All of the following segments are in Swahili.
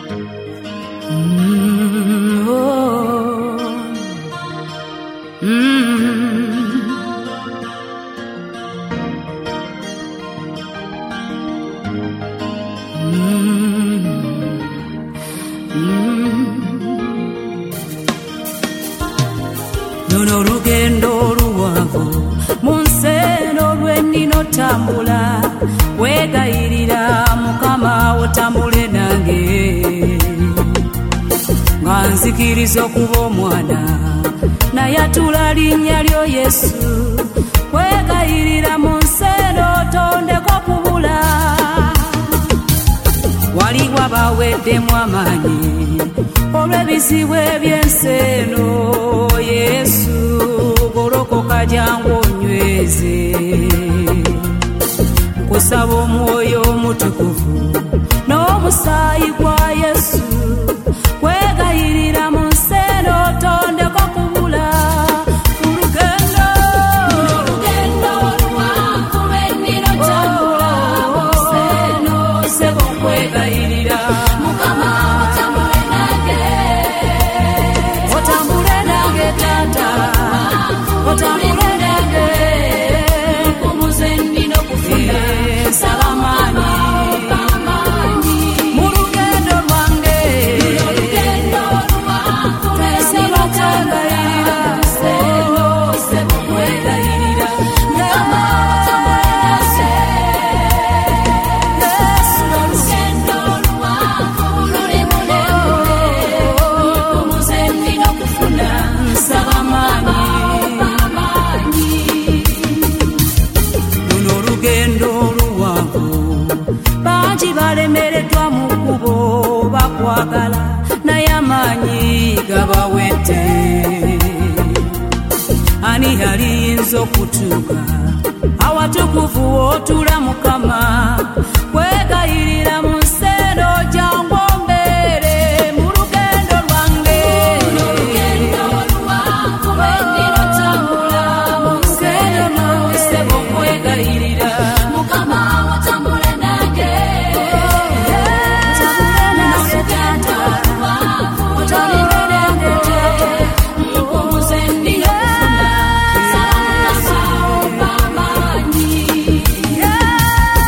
Luno lugendo luwanvu munseno lwennino tambula wegayirira Mukama otambule nange nga nzikiriza okuba omwana naye atula linnya lyo Yesu wegayirira munseno tondeko kubula waliwo abaweddemu amaanyi olw'ebizibu eby'enseno Yesu golokoka jangu onyweze nkusaba omwoyo omutukuvu n'omusaayi gwa Yesu wegayirira mu nseno tondeko kubula urugendo luwanvu lwennino tambula mu nseno sebo nkwegayirira Mukama otambule nange tata otambule nange nkumuze nnina okufuna salamani mu lugendo lwange teseba kwegayirira sebo kwegayirira Mukama otambule nange urugendo luwanvu luli mulembule nkumuze nnina okufuna salamani luno lugendo luwanvu bangi balemereddwa mu kkubo bakwagala naye amaanyi gabawedde ani aliyinza okutuuka awatukuvu w'otula Mukama kwegayirira mu nseno jangu ombeere mu lugendo lwange Mukama otambule nange otambule nange nkumuze nnina okufuna salamu amaanyi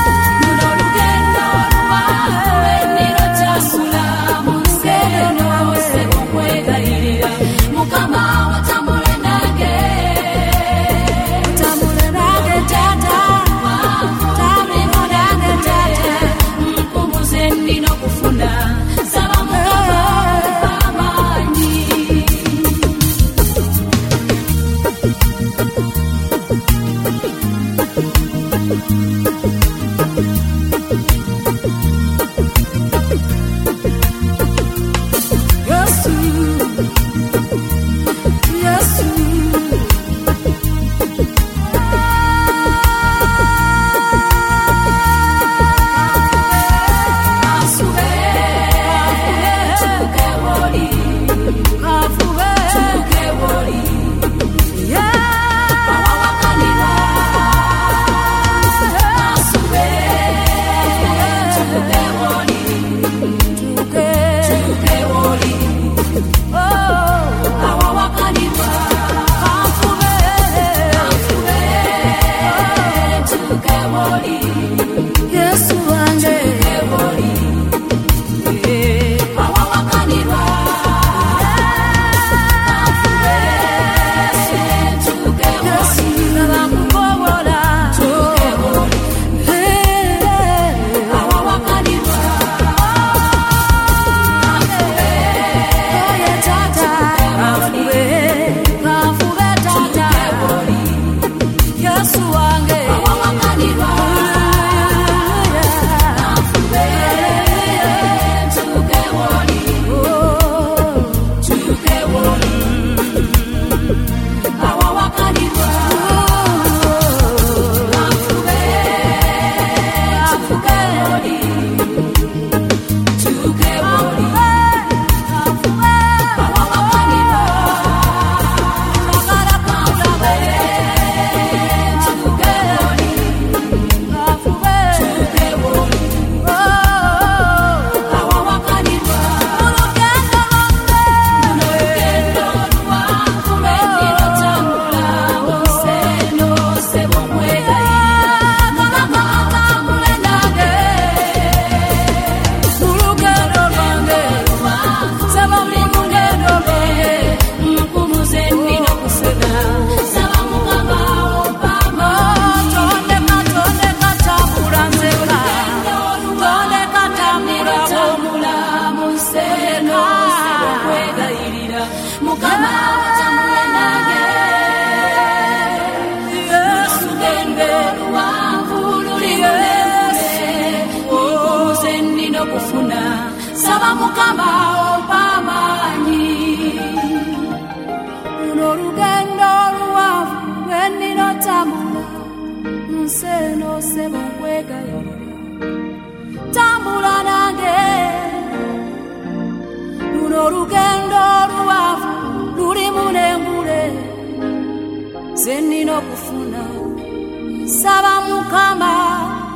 saba mukama opamanyi luno lugendo luwanvu lwennina tambula nseno sebo nkwegayirira tambula nange luno lugendo luwanvu lulimu n'engule zenina okufuna saba mukama